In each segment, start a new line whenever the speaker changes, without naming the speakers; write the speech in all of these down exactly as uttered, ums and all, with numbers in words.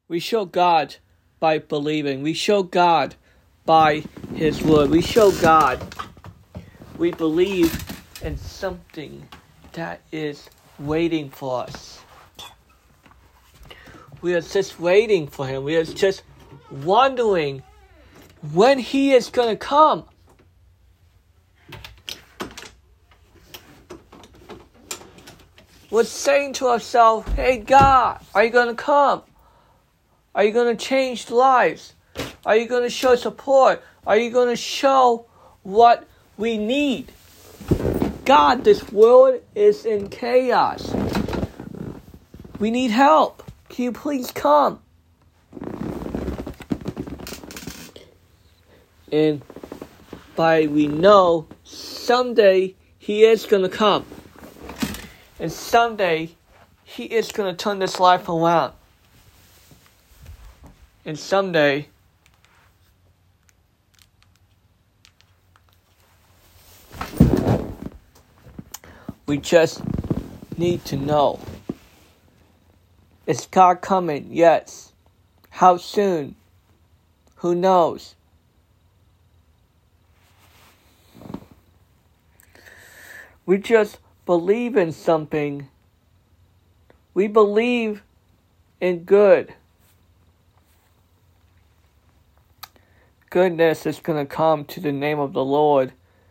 We show God by believing. We show God by His Word. We show God we believe in something that is waiting for us. We are just waiting for Him. We are just wondering when He is going to come. We're saying to ourselves, hey God, are you going to come? Are you going to change lives? Are you going to show support? Are you going to show what we need? God, this world is in chaos. We need help. Can you please come? And by we know someday He is going to come. And someday He is going to turn this life around. And someday we just need to know. Is God coming? Yes. How soon? Who knows? We just believe in something. We believe in good. Goodness is going to come to the name of the Lord.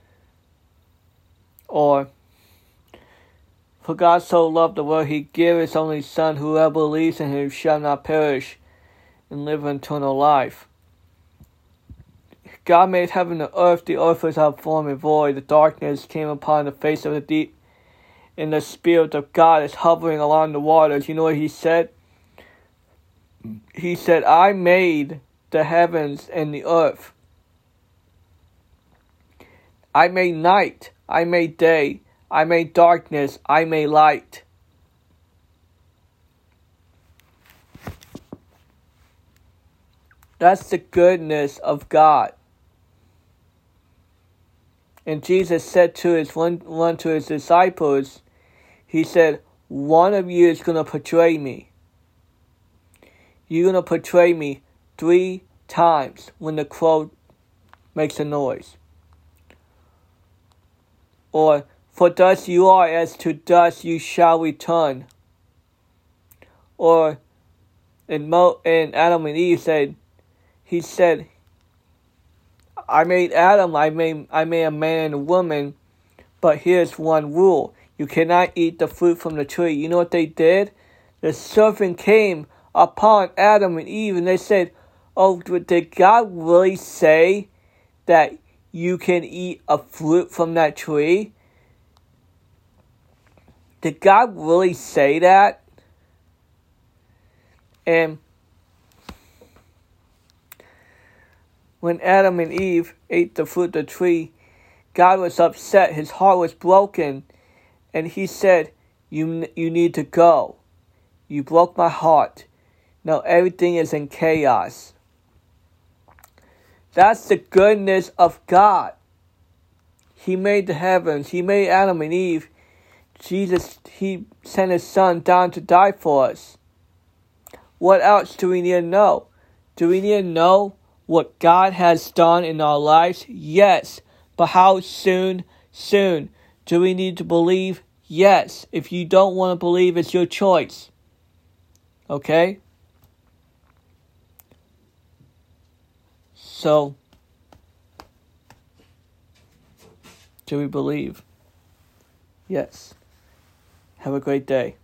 Or, for God so loved the world, He gave His only Son, whoever believes in Him shall not perish and live eternal life. God made heaven and earth. The earth was without form and void. The darkness came upon the face of the deep. And the Spirit of God is hovering along the waters. You know what He said? He said, I made the heavens and the earth. I made night. I made day. I made darkness. I made light. That's the goodness of God. And Jesus said to his one, one to His disciples, He said, one of you is going to betray me. You're going to betray me three times when the crow makes a noise. Or, for dust you are, as to dust you shall return. Or, in, Mo, in Adam and Eve said, He said, I made Adam, I made, I made a man and a woman, but here's one rule. You cannot eat the fruit from the tree. You know what they did? The serpent came upon Adam and Eve and they said, oh, did God really say that you can eat a fruit from that tree? Did God really say that? And when Adam and Eve ate the fruit of the tree, God was upset. His heart was broken. And He said, you, you need to go. You broke my heart. Now everything is in chaos. That's the goodness of God. He made the heavens. He made Adam and Eve. Jesus, He sent His Son down to die for us. What else do we need to know? Do we need to know what God has done in our lives? Yes. But how soon? Soon. Do we need to believe? Yes. If you don't want to believe, it's your choice. Okay? So, do we believe? Yes. Have a great day.